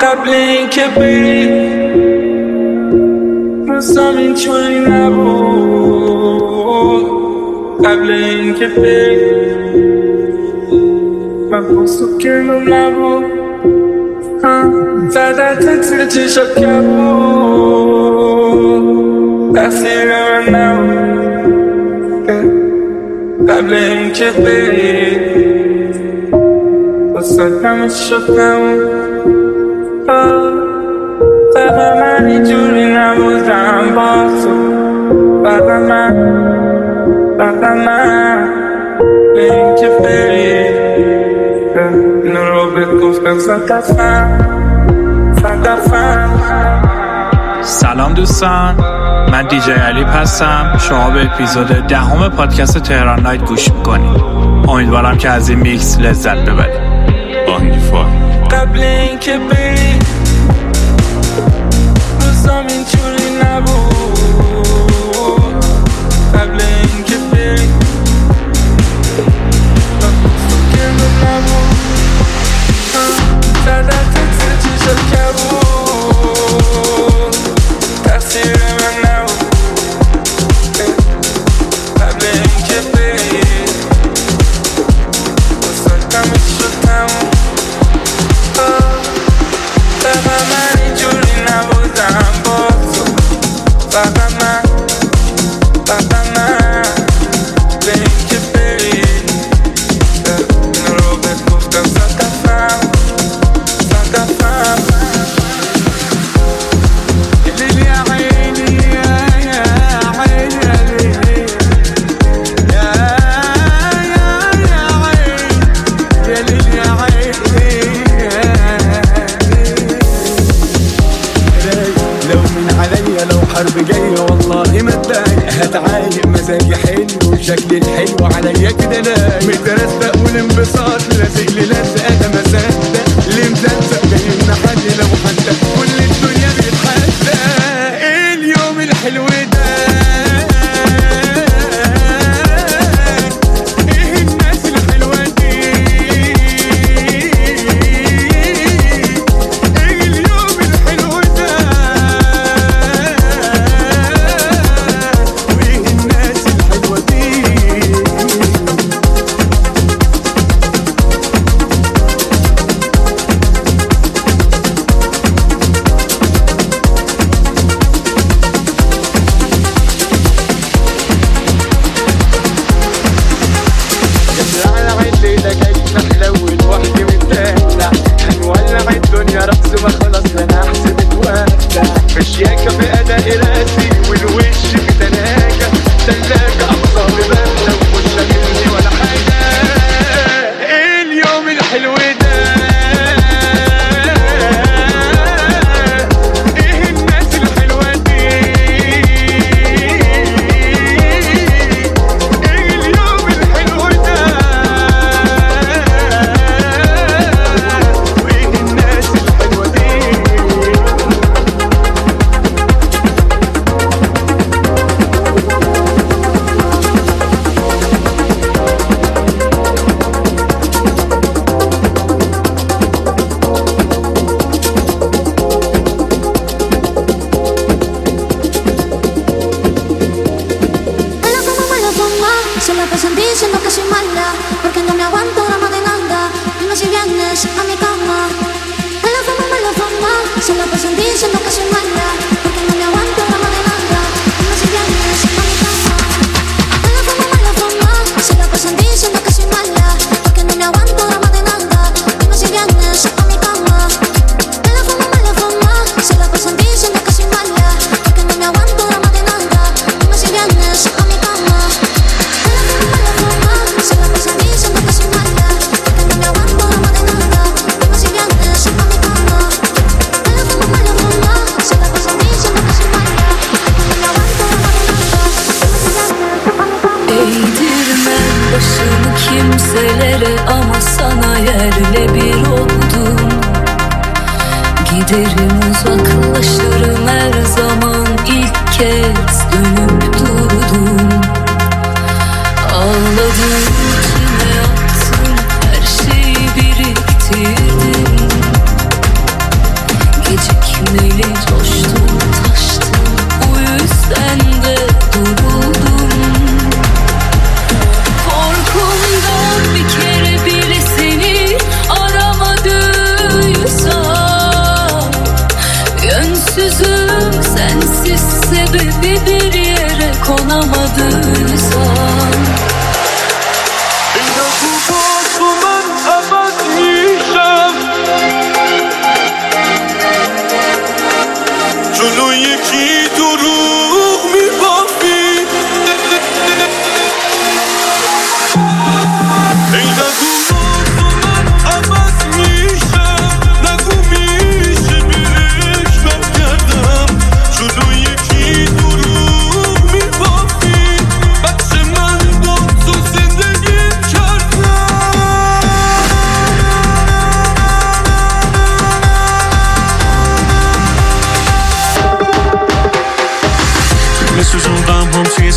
قبل این که بری روزام اینجوری نبود. قبل این که بری من بستو کنم نبود. زدت تو چشا کبود تقصیر من نبود. قبل این که بری بسات همه شد نبود. فقط من اینجوری نبودم با تو. فقط من به این که بری اینو رو بگفتم صدفم. سلام دوستان، من دیجی علیپ هستم. شما به اپیزود 10 پادکست تهران نایت گوش میکنید. امیدوارم که از این میکس لذت ببرید. آهنگیفای قبل این که بری روزام اینجوری نبود. قبل این که بری سکنم نبود. زدت تو چشا کبود تقصیر من نبود. قبل این که بری بساتم شد تموم. فقط من اینجوری نبودم با تو. فقط من به این که بری اینو رو بهت گفتم صدفم. لیلی یا عینی یا عینی یا لیلی یا عینی. لو من عليا لو حرب جاية والله ما اتضايق. هتعايق مزاجي حلو وشكلي الحلو عليا كده لايق. مترستق والانبساط لازق لي لازق انا ما صدق. اللي مزلزق جاي محلي لو حتى كل الدنيا بتحدى. اليوم الحلو ده ايه الناس الحلوة دي. ايه اليوم الحلو ده وايه الناس الحلوة دي. على الليلة جاي نحلول وحدي متدلع. هنولع الدنيا رقص ما خلاص انا احسب اتودع. مشياكة بأداء راسي والوش بتلاجة تلاجة أعصابي باردة ومش شاغلني ولا حاجة. اليوم الحلو ده ايه الناس الحلوة دي. ايه اليوم الحلو ده وايه الناس الحلوة دي. Hola, ¿cómo me lo pongo? Se la pasan diciendo que soy mala porque no me aguanto la más de nada. Dime si vienes a mi cama. Hola, ¿cómo me lo pongo? Se la pasan diciendo que soy mala porque no me aguanto la más de nada. Dime si vienes a mi cama. Hola, ¿cómo me lo pongo? Se la pasan diciendo que soy mala porque no me aguanto la más de nada. Dime si vienes a mi cama. Hola, ¿cómo me lo pongo? Se la pasan diciendo que soy mala porque no me aguanto la más de nada. Dime si vienes a mi cama. Hola, ¿cómo me lo pongo? Se la pasan diciendo que soy mala porque no me aguanto la más de nada. Dime si vienes a mi cama. Hola, ¿cómo me lo pongo? Se la pasan diciendo que soy mala porque no me aguanto la más de nada. Dime si vienes a mi cama. Eğdirmem başımı kimselere ama sana yerle bir oldum. Giderim uzaklaşırım her zaman ilk kez dönüp durdum. Ağladım içime attım her şeyi biriktirdim.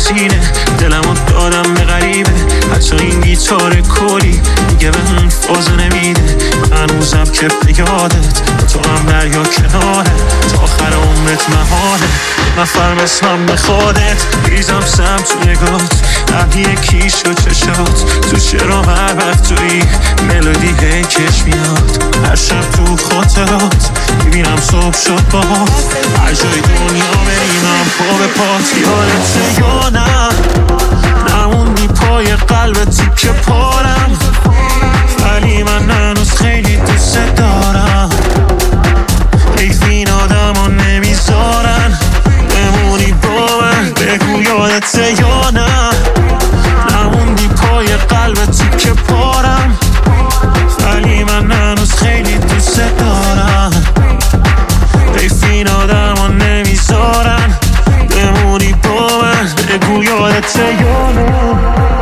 سینه، دلمو دادم به غریبه. حتی این گیتار کلی دیگه به اون فاز نمیده. هنوزم که به یادت تو هم دریا کناره، تا آخر عمرت مهانه. نفرم اسمم به خودت ریزم سم تو نگات، هم یکی شد چشات. تو چرا هر وقت توی ملودی هی کش میاد؟ هر شب تو خاطرات میبینم صبح شد باهات. هر جای دنیا بریمم پا به پات، یادته یا نه؟ نموندی پای قلبتی که پارم، ولی من هنوز خیلی دوست دارم. حیف این آدم ها نمیذارن بمونی با من، بگو یادته یا نه؟ نموندی پای قلبتی که پارم، ولی من هنوز خیلی دوست دارم. حیف این آدم ها نمیذارن بمونی با من، بگو یادته یا نه؟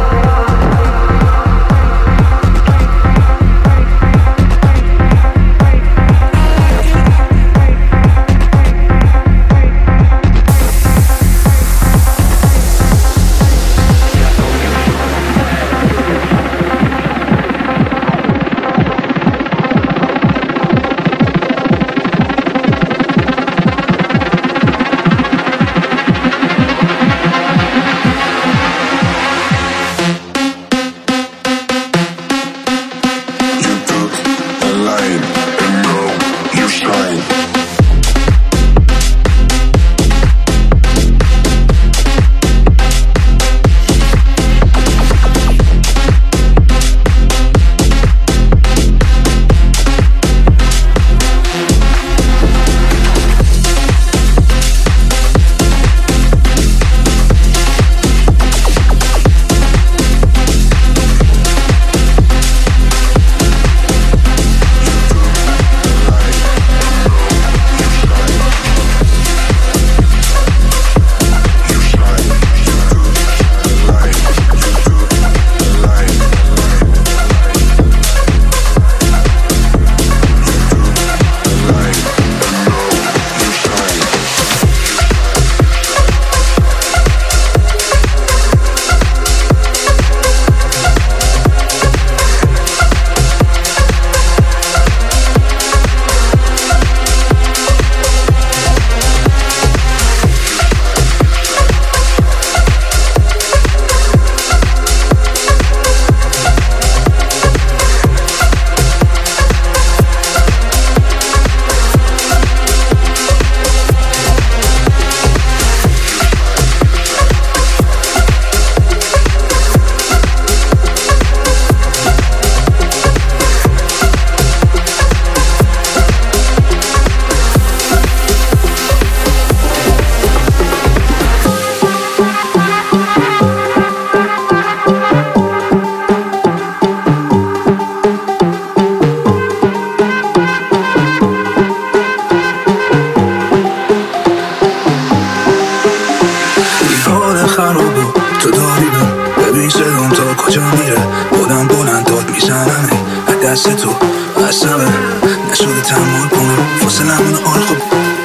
دست تو عصبه نشده تحمل کنم فاصلمون آرخب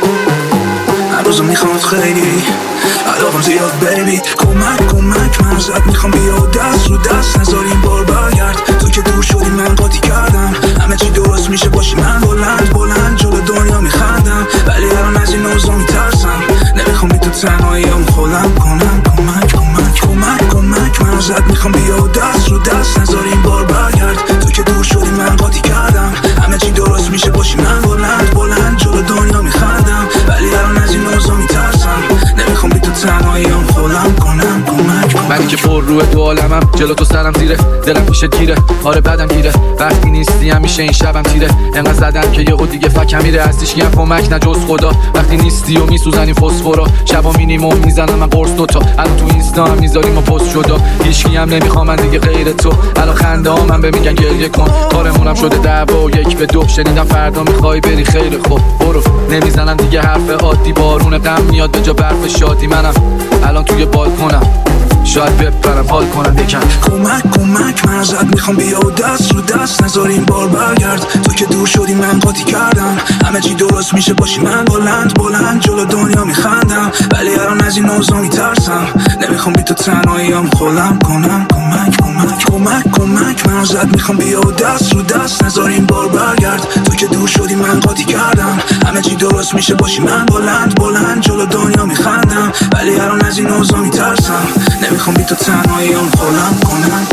هر روزو میخوام خیلی علاقم زیاد بیبی کمک من ازت میخوام بیا دست رو دست نذار این بار برگرد تو که دور شدی من قاطی کردم همه چی درست میشه باشی من بلند جلو دنیا میخندم ولی الان از این اوضاع میترسم نمیخوام بی تو تنهاییام خودم کنم کمک من ازت میخوام بیا دست رو دست نذار این بار برگرد تو که دور شدی من قاطی کردم همه چی درست میشه باشی من بلند جلو دنیا میخندم ولی الان از این اوضاع میترسم نمیخوام بی تو تنهاییام خودم کنم کمک من که پر روی دو عالمم جلو تو سرم زیره دلم میشه گیره آره بدم گیره وقتی نیستی همیشه این شبم تیره انقدر زدم که یهو دیگه فکم میره از هیچ کیم کمک نه جز خدا وقتی نیستی و میسوزنی فسفورا شبا مینیم و میزنم من قرص دوتا الان تو اینستا هم میذاریم و پست شدا هیچ کیم نمیخوام من دیگه غیر تو الان خنده ها من به میگن گریه کن کارمونم شده دعوا و 1-2 شنیدم فردا میخوای بری خیلی خوب برو نمیزنم دیگه حرف عادی بارون غم میاد به جا برف شادی منم الان توی بالکنم شاید بپرم حال کنم یکم کمک من ازت میخوام بیا دست رو دست نذار این بار برگرد تو که دور شدی من قاطی کردم، همه چی درست میشه باشی من بلند بلند جلو دنیا میخندم، ولی الان از این اوضاع میترسم، نمیخوام بی تو تنهاییام خودم کنم. کمک کمک کمک کمک من ازت میخوام بیا و دست رو دست نذار این بار برگرد، تو که دور شدی من قاطی کردم، همه چی درست میشه باشی من بلند بلند جلو دنیا میخندم، ولی الان از این اوضاع میترسم، نمیخوام بی تو تنهاییام خودم کنم.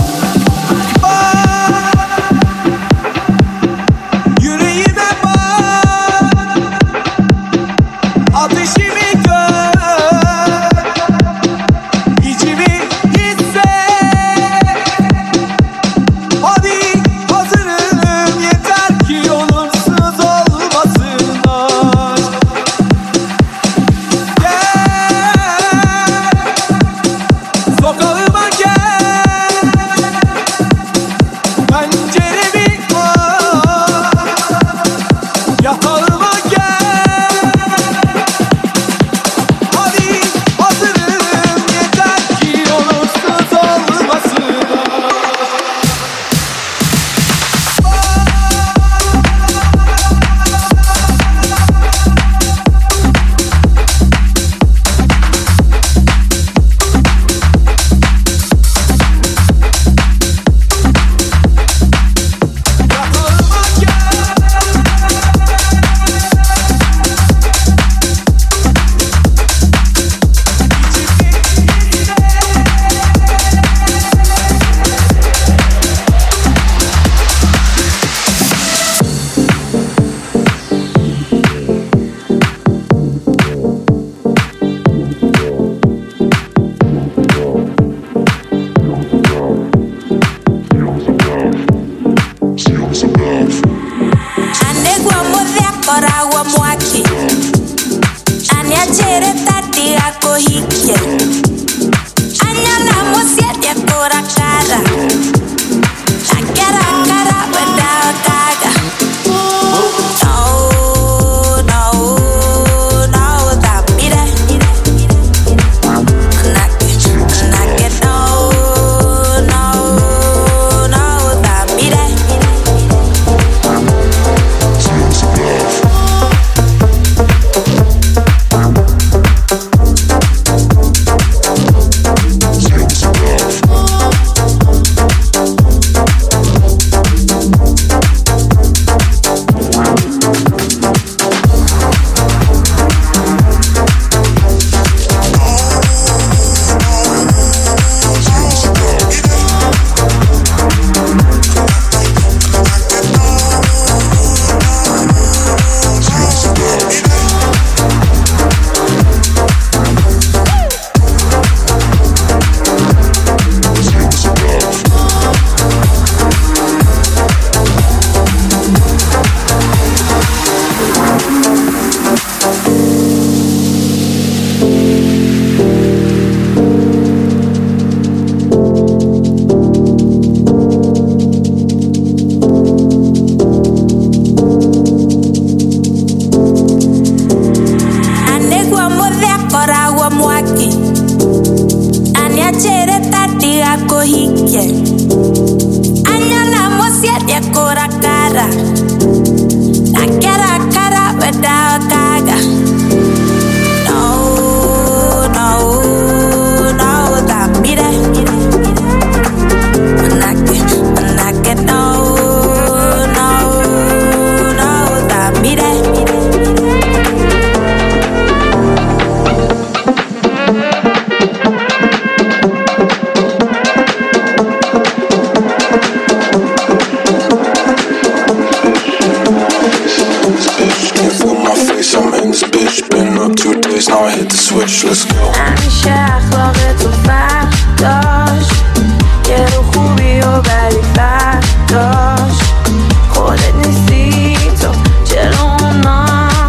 همیشه اخلاقتو فرق داشت، یه رو خوبی و بدی فرق داشت، خودت نیستی تو جلو اونا،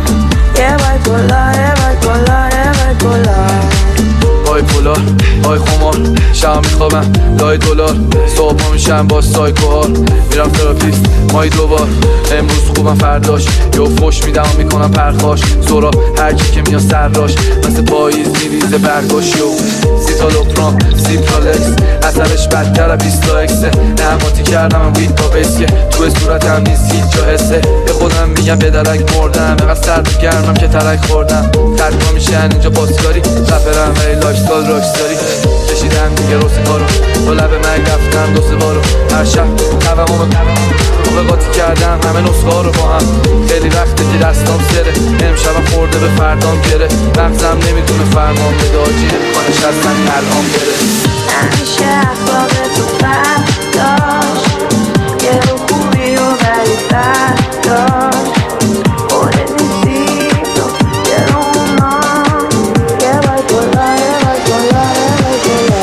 یه بایپولا آی پولا آی خمار شب میخوابم میکنم لای دلار. صبح ها میشم با سایکوها، میرم تراپیست مایی دوبار. امروز خوبم فرداش یو فوش میدم و میکنم پرخاش. زورا هر کی که میاد سرراش مثل پاییز میریزه برگاش. یو سیتالوپرام سیپرالکس اثرش بدتر 20 اکسه. نعماتی کردم وید با بسکه تو صورتم نیست هیچ جا حسه. به خودم میگم به درک مردم اینقدر سرد گرمم که ترک خوردم. ترکا میشن اینجا پاسکاری رپرم ولی لایف استایل راکستاری. کشیدم دیگه روزگارو با لب مرگ رفتم 2 3 بارو. هر شب قوامو قاطی کردم همه نسخه رو با هم. خیلی وقته که دستام سره امشبم خورده به فردام گره. مغزم نمیتونه فرمان بده آجی امکانش هستن الان بره. همیشه اخلاق تو برداشت یه رو خوبی و ولی برداشت. خودت نیستی تو یه رو اونا یه بای گلا یه بای گلا یه بای گلا.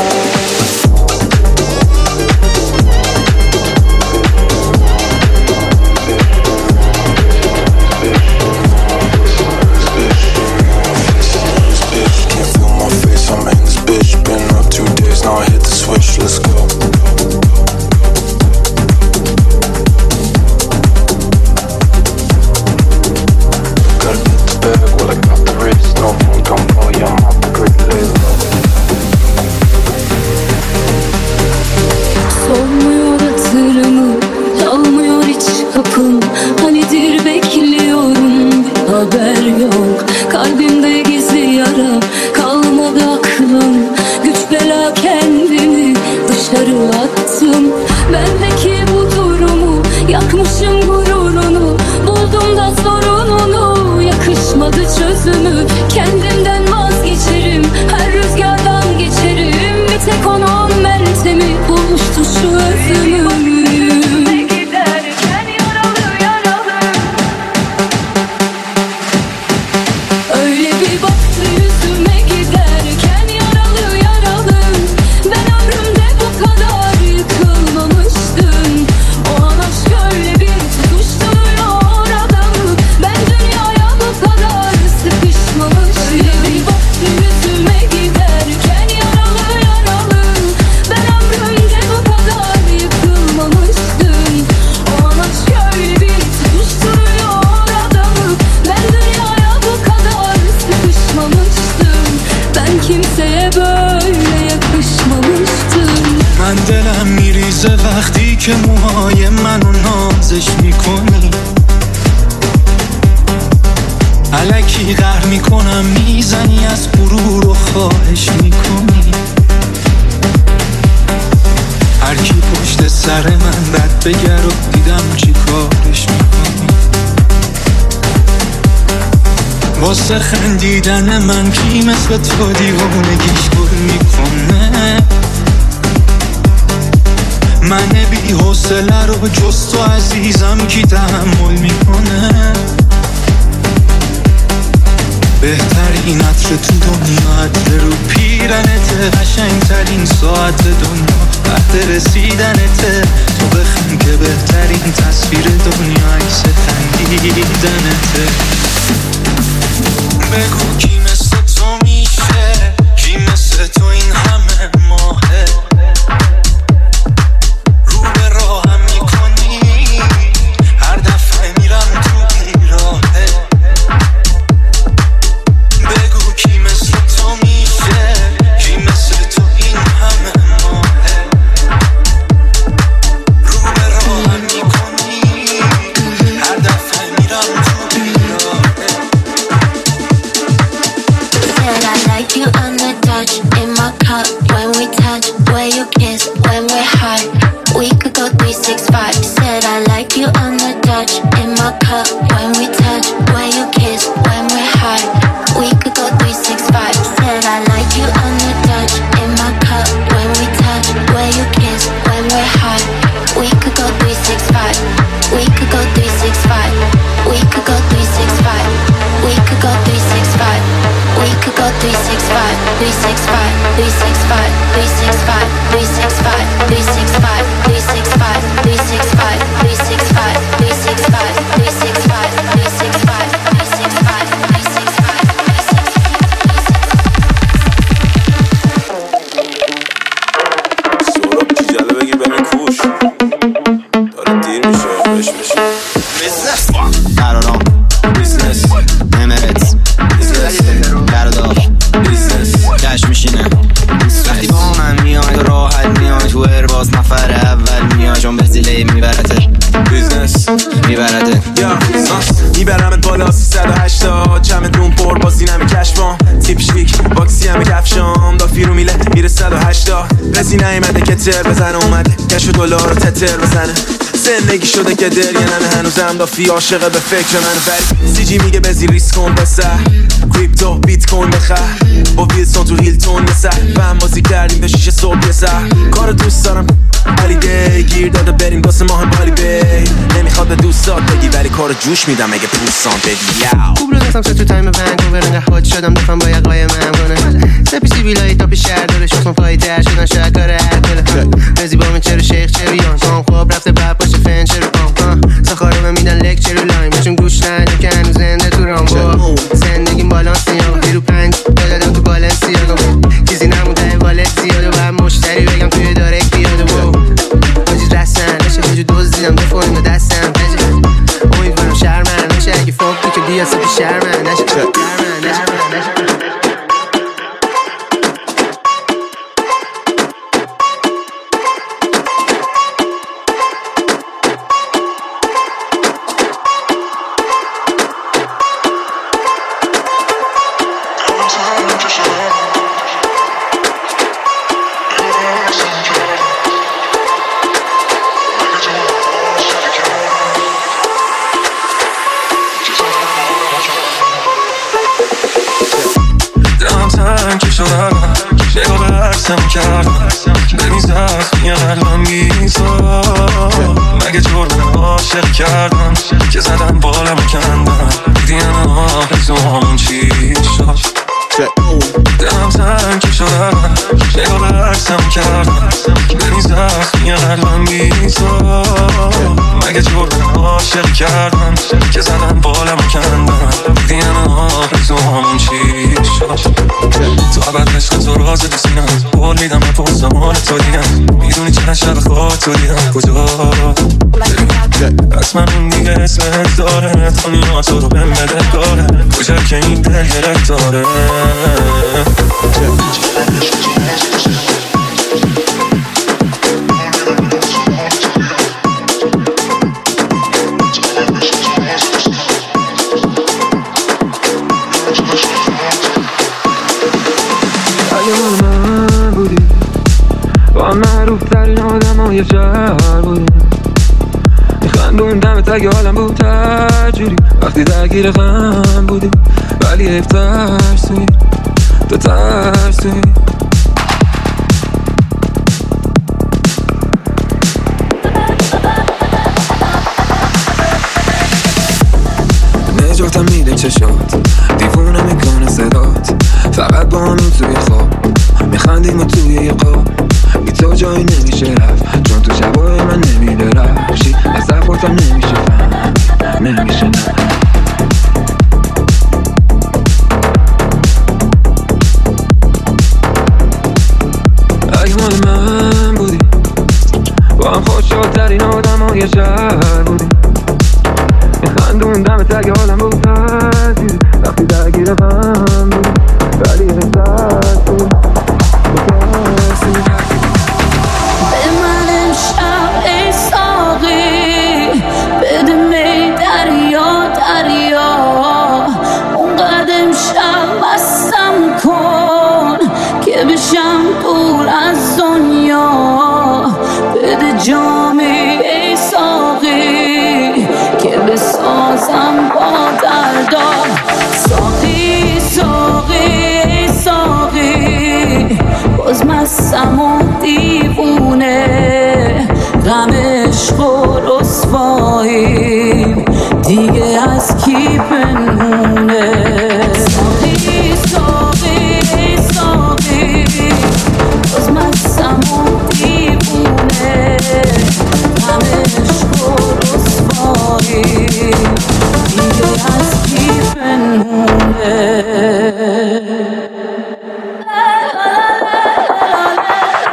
I'm in this bitch, been up 2 days, now I hit the switch, let's go. Gotta get the bag while I got the wrist, no phone, come call, yeah, I'm off the grid, let's go. Solmuyor hatırımı, çalmıyor hiç kapım. Hanidir bekliyorum bir haber yok. Kalbimde gizli yara kalmadı aklım. Güç bela kendimi dışarı attım. Bendeki bu durumu yakmışım gururunu. Buldum da sorununu yakışmadı çözümü. Kendimden vazgeçerim her rüzgardan geçerim. Bir tek onun meltemi bulmuştu şu özümü. Öyle bir baktı yüzüme giderken yaralı yaralı. Ben ömrümde bu kadar yıkılmamıştım. O an aşk öyle bir tutuşturuyor adamı. Ben dünyaya bu kadar sıkışmamıştım. Öyle bir baktı yüzüme giderken yaralı yaralı. Ben ömrümde bu kadar yıkılmamıştım. O an aşk öyle bir tutuşturuyor adamı. Ben dünyaya bu kadar sıkışmamıştım. Ben kimseye böyle yakışmamıştım. من دلم میریزه وقتی که موهای منو نازش میکنی. الکی قهر میکنم میزنی از غرور و خواهش میکنی. هر کی پشت سر من بد بگر و دیدم چی کارش میکنی. واسه خندیدن من کی مثل تو دیوونگیش گل میکنه. من بی حوصله رو جز تو عزیزم کی تحمل میکنه. بهترین عطر تو دنیا عطر رو پیرنته. قشنگترین ساعت دنیا وقت رسیدنته. تو بخند که بهترین تصویر دنیا عکس خندیدنته. بگو کی مثل تو میشه، کی مثل تو این همه ماهه. رو به راهم میکنی هر دفعه میرم تو بیراهه. بگو کی مثل تو میشه، کی مثل تو این همه ماهه. رو به راهم میکنی هر دفعه میرم تو بیراهه. Said I like you on the touch in my cup when we touch, where you kiss when we're high. We could go 365. Said I like you on the touch in my cup when we touch, where you kiss when we're high. We could go 365. Said I like you on the touch in my cup when we touch, where you kiss when we're high. We could go 365. We could go 365. We could go 365. We could go 365. We could go 365. 365. 365. 365. 365. 365. 365. 365. 365. 365. 365. 365. 365. 365. قرارام بیزنس امرت قرارداد بیزنس کش میشینه وقتی با من میای تو راحت میای تو ارباز نفر اول میای چون به زیله میبرته بیزنس میبرته میبرمت بالا 380 چمدون پر بازی نمی کشفام تیپ شیک باکسی همه کفشام دافی رو میله میره 180 رسی نیمده که تر بزنه اومده کشو دلار رو تتر بزنه زندگی شده که در یه نمه هنوزم دافی عاشقه به فکر منو بری سی جی میگه بزی ریس کن بسه کریپتو بیت کوین بخر با ویلسون تو هیلتون بسه فهم بازی کردیم به 6 صبح بسه کار دوست دارم ولی دی گیر داده بریم داسه ماه بالی بی نمیخواد به دوستات بگی ولی کار جوش میدم اگه پوستان بدی یاو خوب رو دستم تو تایم ونکوور انگه خود شدم دفعم با یقای من کنه سپیسی بیلایی تا پیش شهر داره شخصم پایی در شدن شاید کار هر کله رزی با من چرا شیخ چرا یان سام خواب رفته بعد باشه فن چرا پام سخارو من میدن لک چرا لایم بچون گوش نده که هنوز زنده تو رامبو زندگیم بالانس نیام بیرو 5 دادم تو بالنسیاگو چیزی نمونده والت زیاده و مشتری بگم توی دارک بیاده باجی رسن نشه باجی دوز دیدم دفعیم به دستم امیدوارم شرمن نشه اگه فوقی که بیا سپی شرمن نشه مگه جرم عاشق کردم که زدم بالم کندم دیدیم آرزوامون چی شد دلم تنگ شدم نگاه به عکسم کردم بریزم یه قلبم بیزا مگه جرم عاشق کردم که زدم بالم کندم دیدیم آرزوامون چی شد تو عبد عشق تو راز دوستینم بولیدم و پوزم حال تو دیدم میدونی چند شب خواه تو دیدم کجا از من اون دیگه اسمت داره دنیا تو رو بهم بده داره کجا که این دل گرفت داره من بودی با معروف ترین آدم های شهر بودی میخندون دم تگ حالم بود تجوری وقتی درگیر غم بودی ولی حیف ترسوی تو ترسوی نجاتم میده چشات دیوونه میکنه صدات فقط با همین توی خواب میخندیم و توی یه قاب بی تو جایی نمیشه رفت چون تو شبای من نمیده رفشی از دفعاتم نمیشه فهم نمیشه نه اگه مال من بودی با هم خوشحالترین آدم های شهر بودی میخندون دم تگ حالم بود تزیدی وقتی درگیر غم بودی ولی حسد بود به من امشب ای ساقی بده می دریا دریا اونقدر امشب بستم کن که بشم دور از دنیا بده جامی ای ساقی که بسازم با دردا ساقی ساقی ساقی باز مستم و دیوونه غم عشق و رسواییم دیگه از کی پنهونه ساقی ساقی ساقی باز مستم و دیوونه غم عشق و رسواییم دیگه از کی پنهونه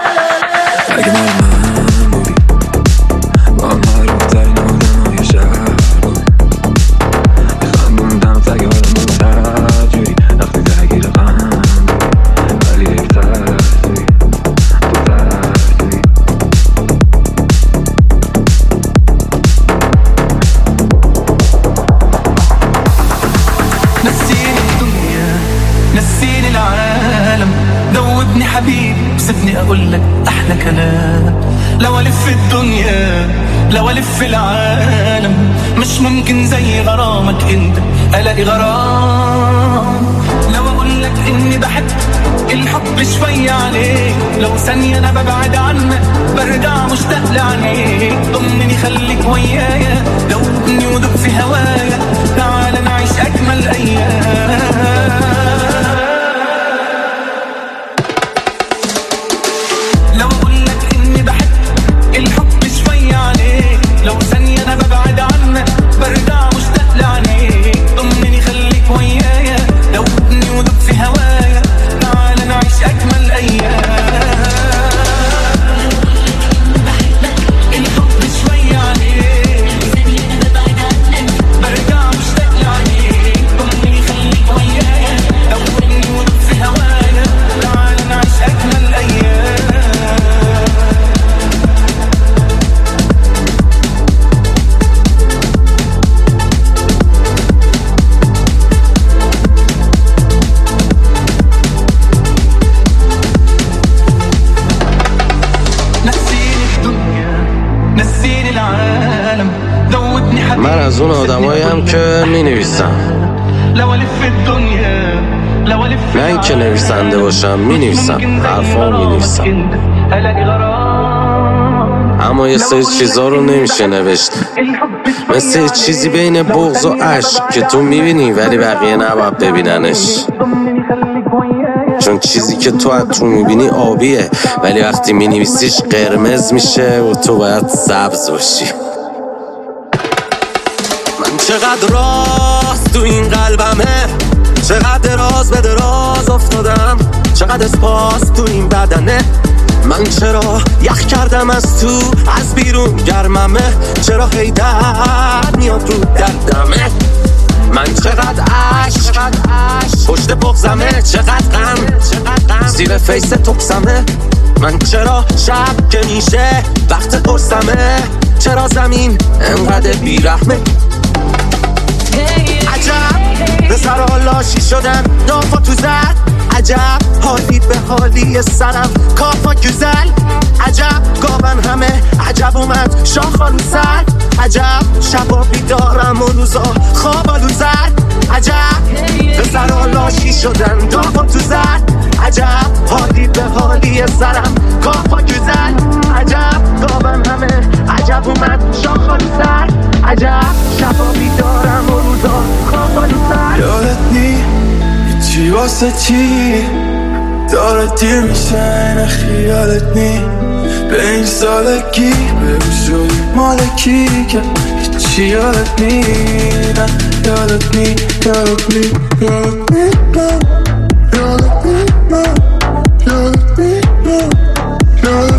سيبني اقول لك احلى كلام. لو الف الدنيا لو الف العالم مش ممكن زي غرامك انت الاقي غرام. لو اقول لك اني بحب الحب شوية عليك، لو ثانية انا ببعد عنك برجع مشتاق لعينيك. ضمني خليك ويايا دوبني ودوب في هوايا، تعال نعيش اجمل ايام. لو اقول لك اني بحب الحب شوية عليك، لو ثانية انا ببعد عنك برجع مشتاق لعينيك. ضمني خليك ويايا دوبني ودوب في هوايا، تعال نعيش اجمل ايام. الحب شوية عليك برجع مشتاق لعينيك. ضمني خليك ويايا دوبني ودوب في هوايا، تعال نعيش اجمل ايام. من از اون آدمایی هم که می نویسم، نه این که نویسنده باشم، می نویسم، حرفا می نویسم، اما یه سری چیزا رو نمیشه نوشت. مثل یه چیزی بین بغض و عشق که تو میبینی ولی بقیه نباید ببیننش، چون چیزی که تو از تو میبینی آبیه ولی وقتی مینویسیش قرمز میشه و تو باید سبز باشی. من چقدر راست تو این قلبمه، چقدر راز به دراز افتادم، چقدر اسپاس تو این بدنه. من چرا یخ کردم از تو، از بیرون گرممه، چرا هی درد میاد رو دردمه. من چقدر عشق پشت بغزمه، چقدر غم زیر فیس تقسمه. من چرا شب که میشه وقت قرصمه، چرا زمین انقدر بیرحمه. عجب به سر لاشی شدن نافا تو زد، عجب حالی به حالی سرم کافا گزل. عجب گابن همه عجب اومد شاخالو سر، عجب شبا بیدارم و روزا خوابالو زد. عجب به سر لاشی شدن نافا تو زد، عجب حالی به حالی سرم کافا گزل. عجب گابن همه عجب اومد شاخالو سر، عجب شبا بیدارم و روزا خوابالو سر. یادت نی چی واسه چی داره دیر میشه، نه خیالت نی به این سالگی بگو شدی مالکی که هیچی یادت نی، نه یادت نی یادت نی یادت نی یادت نی یادت نی یادت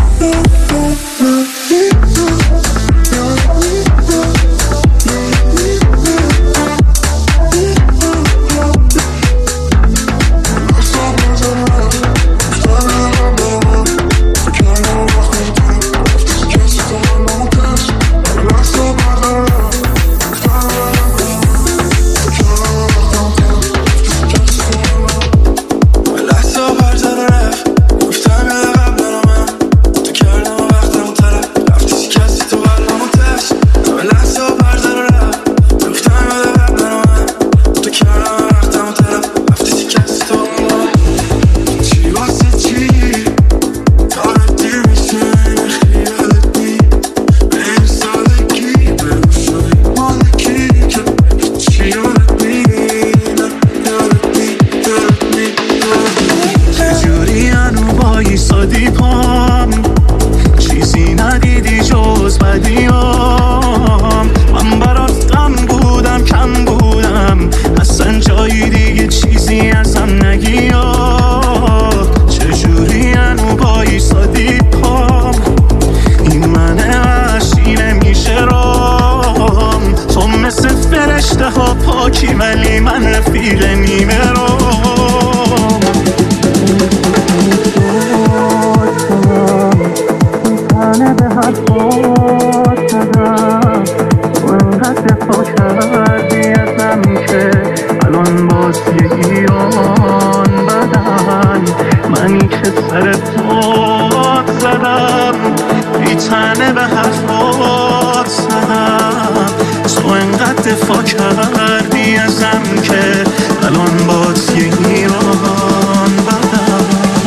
پاکی ولی من رفیق نیمه رو تنه به حرفات زدم و انقدر پا کردی ازم که الان باز یه ایران بدن منی که سر دفاع کردی ازم که الان باز یه ایران بدم.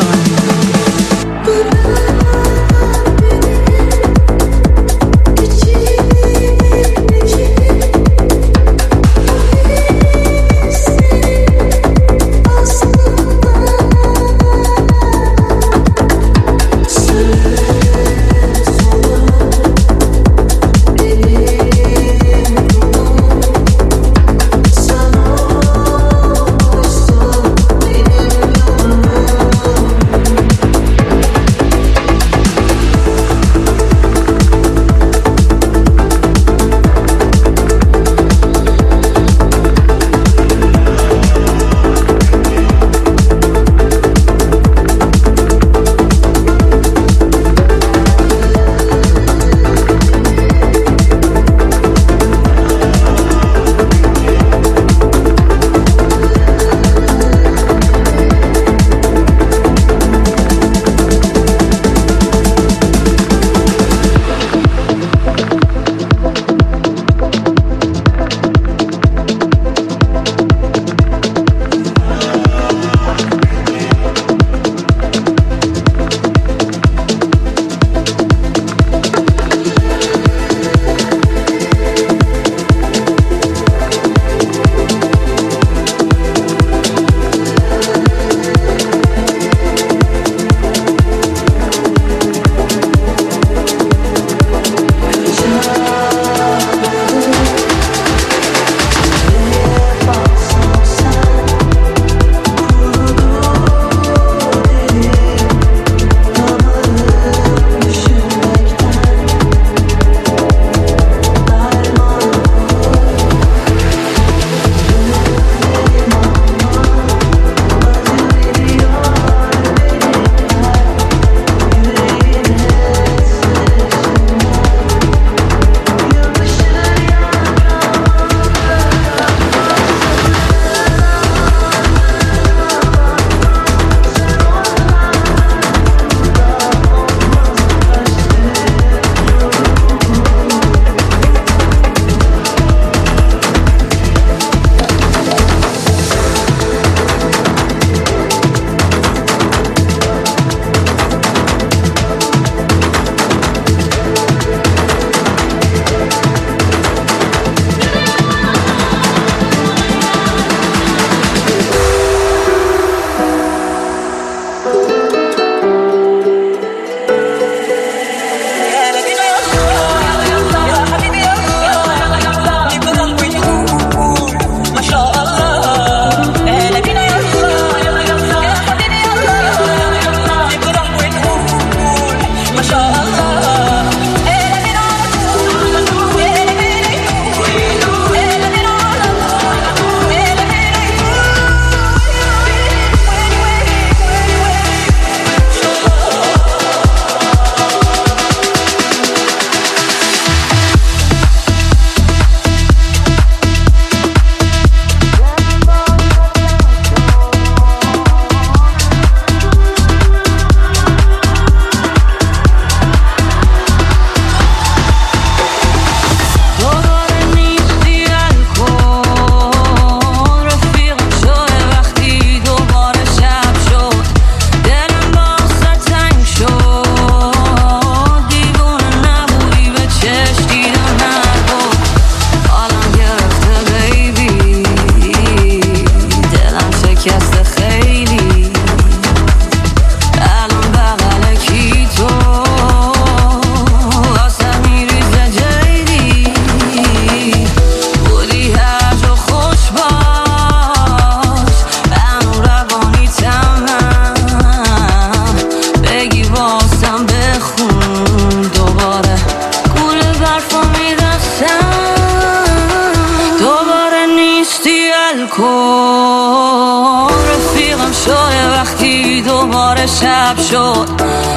کن رفیقم شده وقتی دوباره شب شد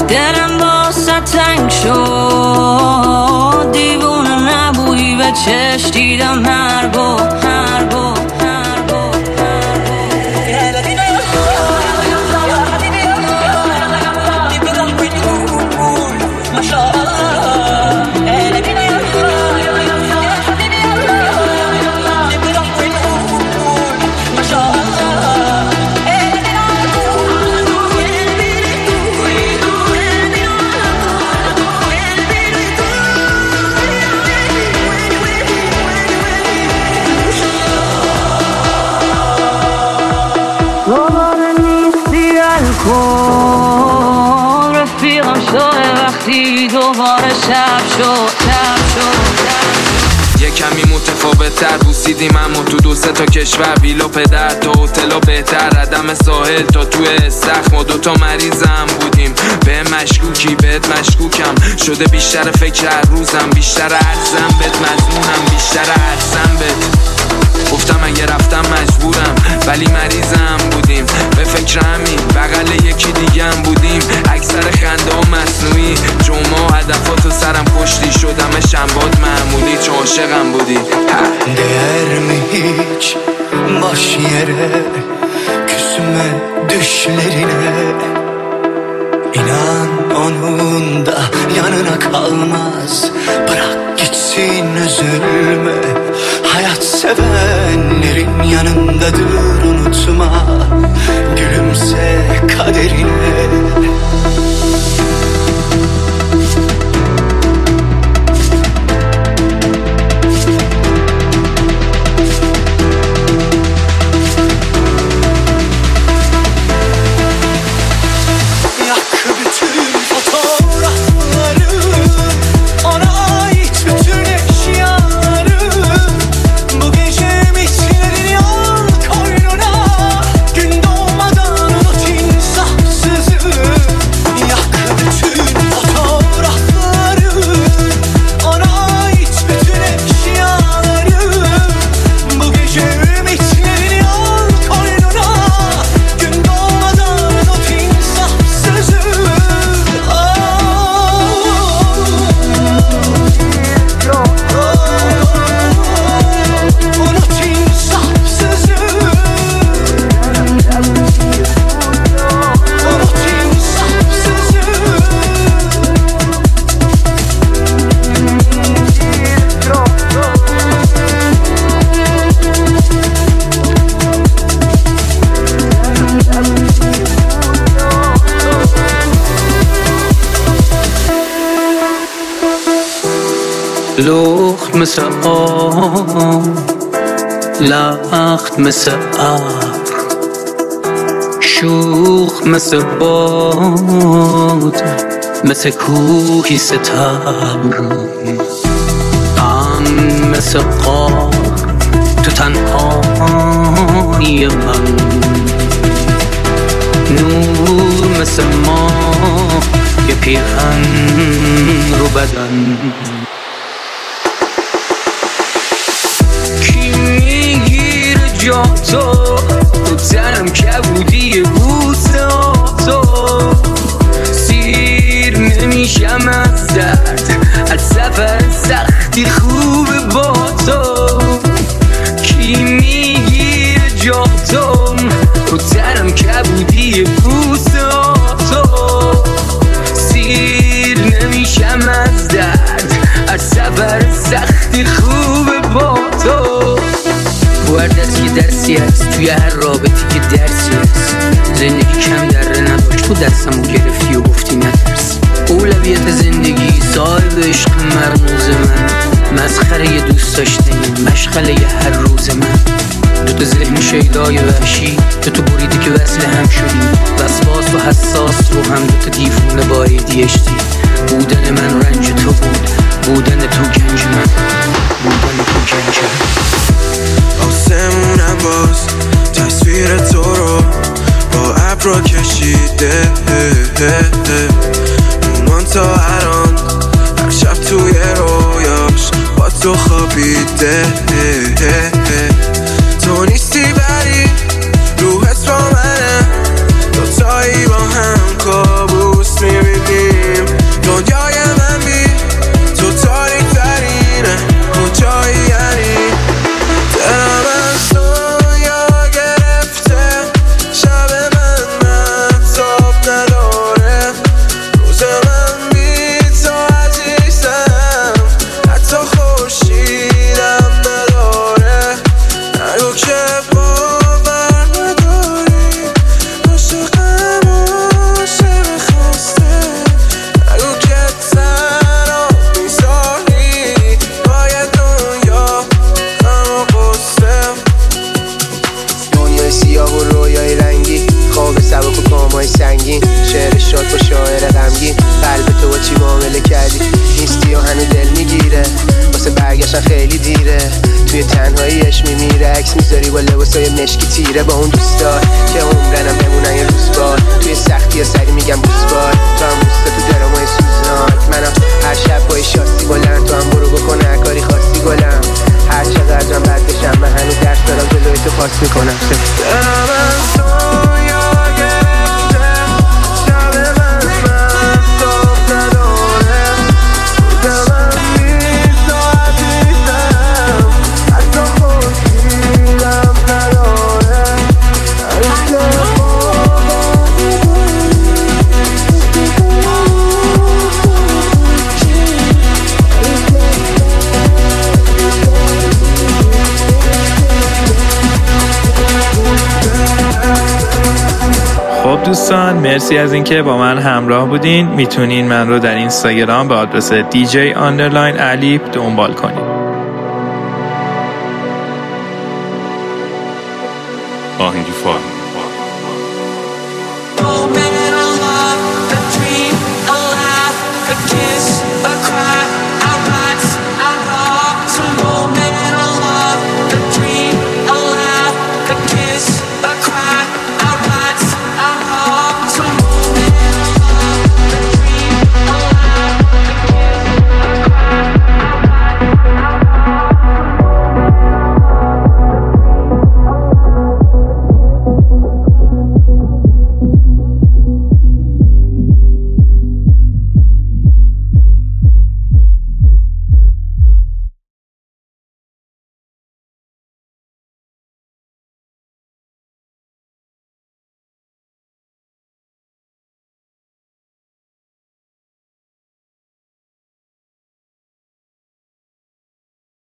دلم واسه تنگ شد دیوونه نبودی به چشم دیدم مرگو نکن رفیقم شده وقتی دوباره شب شد. یه کمی متفاوت تر بوسیدیم اما تو 2-3 کشور، ویلا پدر تا هتل بهتر، عدم ساحل تا توی استخر، ما 2 مریضم بودیم. به مشکوکی بهت مشکوکم شده، بیشتر فکر هر روزم، بیشتر ارزم بهت مضمونم، بیشتر ارزم بهت. گفتم اگه رفتم مجبورم ولی مریضم بودیم، به فکر همین بغل یکی دیگم بودیم. اکثر خنده ها مصنوعی، جمعه هدفاتو سرم کشتی، شدم شنباد معمولی چون عاشقم بودی. Değer mi hiç baş yere küsme düşlerine? İnan onun da yanına kalmaz, bırak gitsin üzülme. Hayat sevenlerin yanındadır unutma, gülümse kaderine. لخت مثل آب، لخت مثل ابر، شوخ مثل باد، مثل کوهی ستبر، غم مثل غار تو تنهایی من، نور مثل ماه یه پیرهن رو بدن. جا تو تنم کبودی بوسه تو، سیر نمیشم از درد، از سفر سختی خوبه با تو. کی میگیره جا تو تنم کبودی بوسه تو، سیر نمیشم از درد، از سفر سختی خوبه با تو. وردت یه درسی هست توی هر رابطی که درسی هست، زندگی کم دره نداشت تو دستمو گرفتی و گفتی نترس. اولویت زندگی صاحب عشق مرموز من، مسخره یه دوست داشتنی مشغله یه هر روز من. تو ذهن شیدای وحشی تو بریدی که وصل هم شدیم، وسواس و حساس رو هم دوتا دیفونه با ADHD. بودن من رنج تو بود، بودن تو گنج من، بودن تو گنج من. آسمونم باز تصویر تو رو با ابرا کشیده، اومان تا الان هر شب توی رویاش با تو خوابیده. تو نیستی بری روحت با منه، دوتایی با هم کابوس میبینیم. دنیای من بی تو تاریک ترینه، کجایی یعنی؟ دلم از دنیا گرفته، شب من مهتاب نداره، روز من بی تو عزیزم، حتی خورشیدم نداره. میره عکس میذاری با لباسای مشکی تیره با اون دوستا که عمرنم بمونن یه روز بار توی سختی سری میگم بوس بار تو هم روستا تو درامای سوزناک منم هر شب با شاسی بلند تو هم برو بکنه هر کاری خواستی گلم هر چقدرم بد بشم من هنوز درس دارم جلوی تو پاس میکنم خب دوستان مرسی از اینکه با من همراه بودین. میتونین من رو در اینستاگرام به آدرس DJ_Ali دنبال کنین. آهنگی فارم